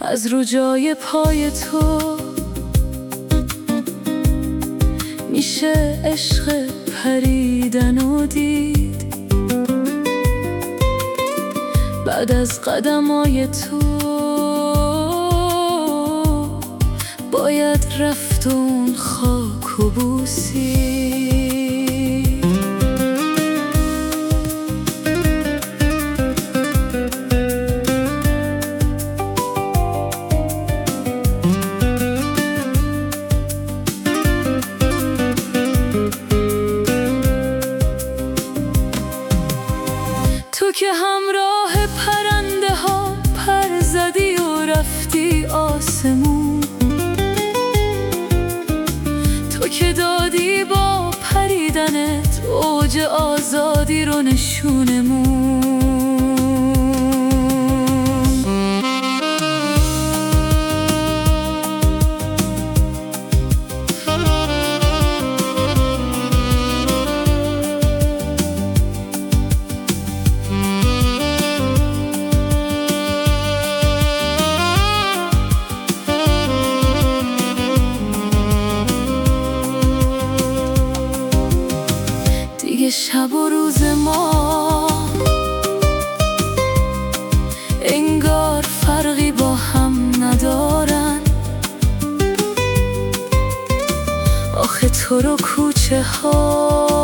از رو جای پای تو میشه عشق پریدن و دید. بعد از قدمای تو باید رفت اون خاک و بوسید. تو که همراه پرنده ها پر زدی و رفتی آسمون، تو که دادی با پریدنت اوج آزادی رو نشونمون. دیگه شب و روز ما انگار فرقی با هم ندارن. آخه تو رو کوچه ها